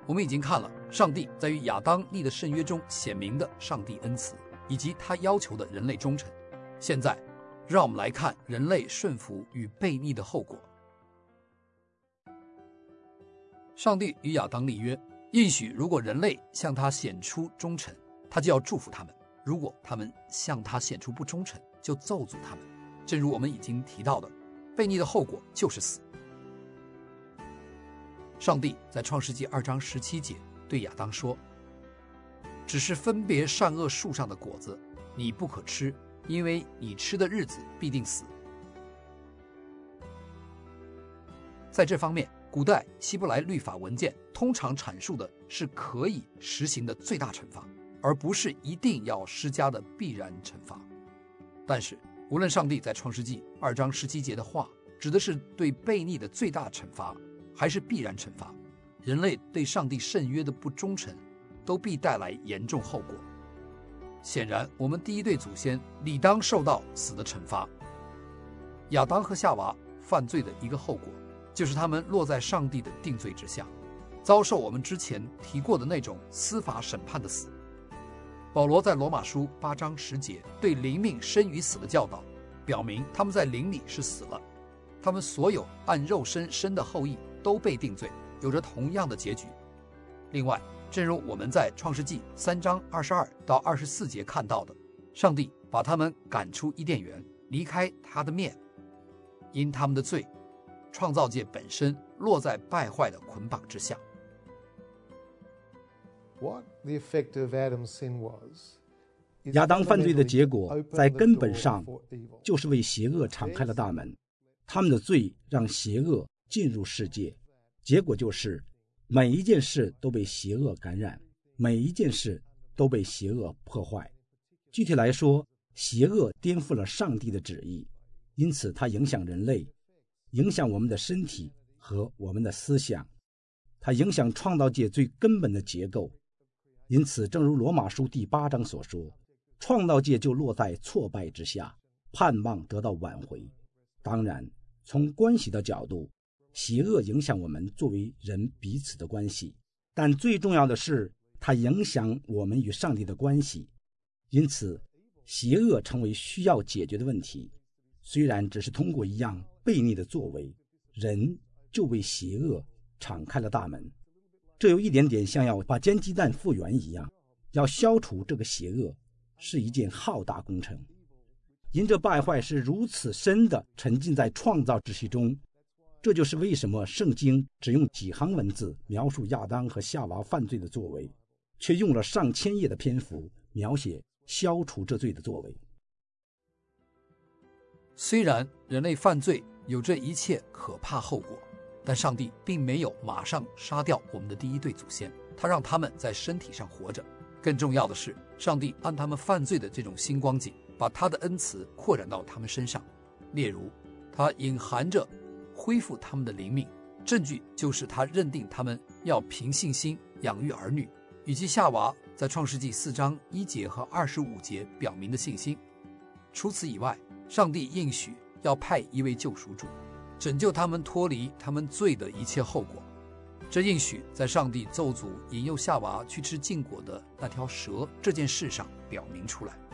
我们已经看了上帝在与亚当立的圣约中显明的上帝恩慈，以及他要求的人类忠诚。现在让我们来看人类顺服与悖逆的后果。上帝与亚当立约，应许如果人类向他显出忠诚，他就要祝福他们；如果他们向他显出不忠诚，就咒诅他们。正如我们已经提到的，悖逆的后果就是死。上帝在创世纪2章17节对亚当说，只是分别善恶树上的果子你不可吃，因为你吃的日子必定死。在这方面，古代希伯来律法文件通常阐述的是可以实行的最大惩罚，而不是一定要施加的必然惩罚。但是无论上帝在创世纪2章17节的话指的是对悖逆的最大惩罚，还是必然惩罚，人类对上帝圣约的不忠诚都必带来严重后果。显然我们第一对祖先理当受到死的惩罚。亚当和夏娃犯罪的一个后果，就是他们落在上帝的定罪之下，遭受我们之前提过的那种司法审判的死。保罗在罗马书8章10节对灵命生与死的教导，表明他们在灵里是死了，他们所有按肉身生的后裔都被定罪，有着同样的结局。另外，正如我们在创世纪3章22到24节看到的，上帝把他们赶出伊甸园，离开他的面，因他们的罪，创造界本身落在败坏的捆绑之下。 亚当犯罪的结果在根本上就是为邪恶敞开了大门，他们的罪让邪恶进入世界，结果就是每一件事都被邪恶感染，每一件事都被邪恶破坏。具体来说，邪恶颠覆了上帝的旨意，因此它影响人类，影响我们的身体和我们的思想，它影响创造界最根本的结构。因此正如罗马书第8章所说，创造界就落在挫败之下，盼望得到挽回。当然，从关系的角度，邪恶影响我们作为人彼此的关系，但最重要的是它影响我们与上帝的关系。因此邪恶成为需要解决的问题。虽然只是通过一样悖逆的作为，人就为邪恶敞开了大门。这有一点点像要把煎鸡蛋复原一样，要消除这个邪恶是一件浩大工程。因这败坏是如此深地沉浸在创造秩序中，这就是为什么圣经只用几行文字描述亚当和夏娃犯罪的作为，却用了上千页的篇幅描写消除这罪的作为。 虽然人类犯罪有这一切可怕后果，但上帝并没有马上杀掉我们的第一对祖先，他让他们在身体上活着。更重要的是，上帝按他们犯罪的这种新光景，把他的恩慈扩展到他们身上。例如，他隐含着恢复他们的灵命，证据就是他认定他们要凭信心养育儿女，以及夏娃在创世纪4章1节和25节表明的信心。除此以外，上帝应许要派一位救赎主，拯救他们脱离他们罪的一切后果。这应许在上帝咒诅引诱夏娃去吃禁果的那条蛇这件事上表明出来。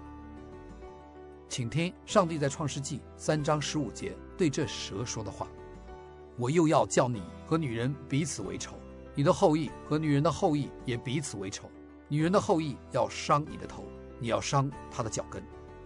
请听上帝在创世纪3章15节对这蛇说的话：我又要叫你和女人彼此为仇，你的后裔和女人的后裔也彼此为仇，女人的后裔要伤你的头，你要伤她的脚跟。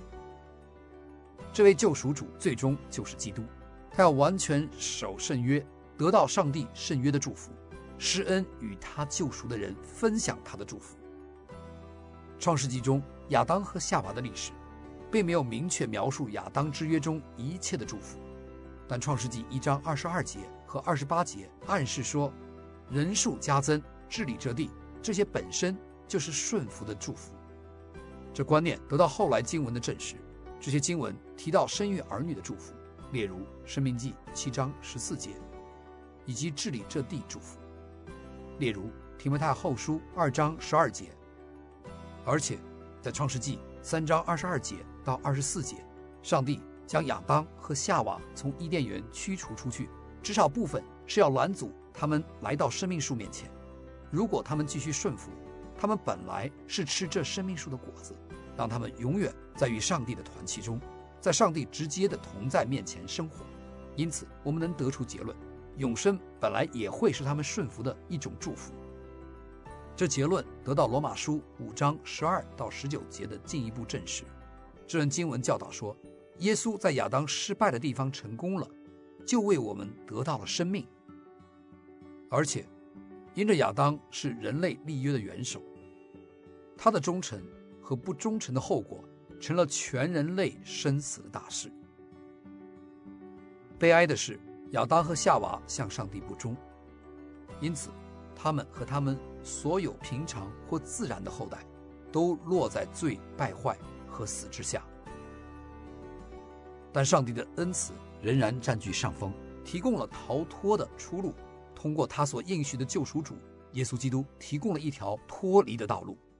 这位救赎主最终就是基督，他要完全守圣约，得到上帝圣约的祝福，施恩与他救赎的人分享他的祝福。创世纪中亚当和夏娃的历史并没有明确描述亚当之约中一切的祝福，但创世纪1章22节和28节暗示说，人数加增，治理这地，这些本身就是顺服的祝福。这观念得到后来经文的证实，这些经文提到生育儿女的祝福，例如申命记7章14节，以及治理这地祝福，例如提摩太后书2章12节。而且在创世纪3章22节到24节，上帝将亚当和夏娃从伊甸园驱除出去，至少部分是要拦阻他们来到生命树面前。 如果他们继续顺服，他们本来是吃这生命树的果子，让他们永远在与上帝的团契中，在上帝直接的同在面前生活。因此，我们能得出结论，永生本来也会是他们顺服的一种祝福。这结论得到罗马书5章12到19节的进一步证实。这人经文教导说，耶稣在亚当失败的地方成功了，就为我们得到了生命。而且因着亚当是人类立约的元首，他的忠诚和不忠诚的后果成了全人类生死的大事。悲哀的是，亚当和夏娃向上帝不忠，因此他们和他们所有平常或自然的后代都落在罪、败坏和死之下。但上帝的恩慈仍然占据上风，提供了逃脱的出路，通过他所应许的救赎主耶稣基督，提供了一条脱离的道路。